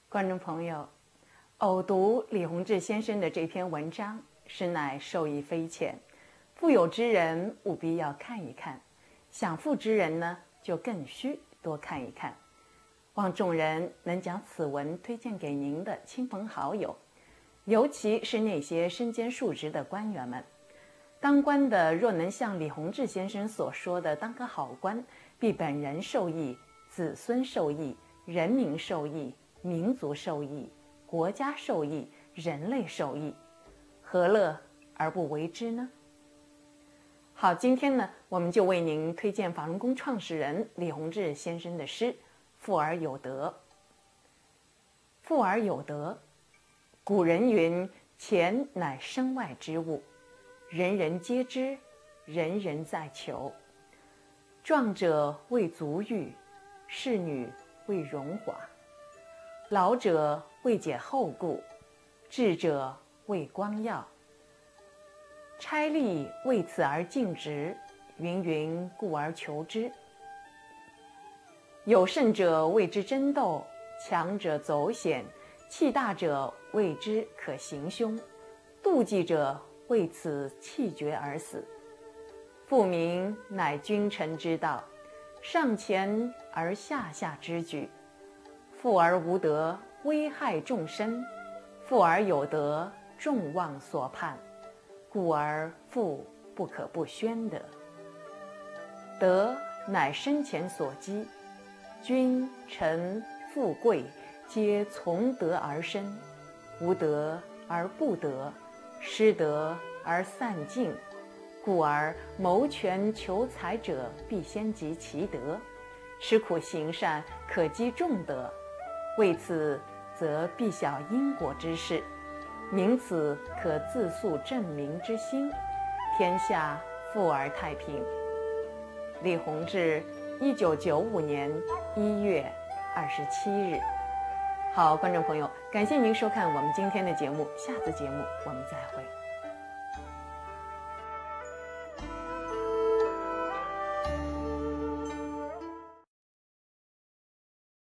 观众朋友，偶读李洪志先生的这篇文章，实乃受益匪浅。富有之人务必要看一看，享富之人呢，就更需多看一看。望众人能将此文推荐给您的亲朋好友，尤其是那些身兼数职的官员们。当官的若能像李洪志先生所说的当个好官，必本人受益，子孙受益，人民受益，民族受益，国家受益，人类受益，何乐而不为之呢？好，今天呢，我们就为您推荐法轮功创始人李洪志先生的诗《富而有德》。富而有德，古人云：钱乃身外之物，人人皆知，人人在求。壮者为足裕，仕女为荣华，老者为解后顾，智者为光耀。差吏为此而尽职，芸芸故而求之。有胜者为之争斗，强者走险，气大者为之可行凶，妒忌者为此气绝而死。富民乃君臣之道，上乾而下下之举。富而无德，危害众生；富而有德，众望所盼。故而富不可不宣德。德乃生前所积，君臣富贵皆从德而生。无德而不得，失德而散尽。故而谋权求财者必先及其德，吃苦行善可积众德。为此则必晓因果之事，明此可自诉正民之心，天下富而太平。李洪志1995年1月27日。好，观众朋友，感谢您收看我们今天的节目，下次节目我们再会。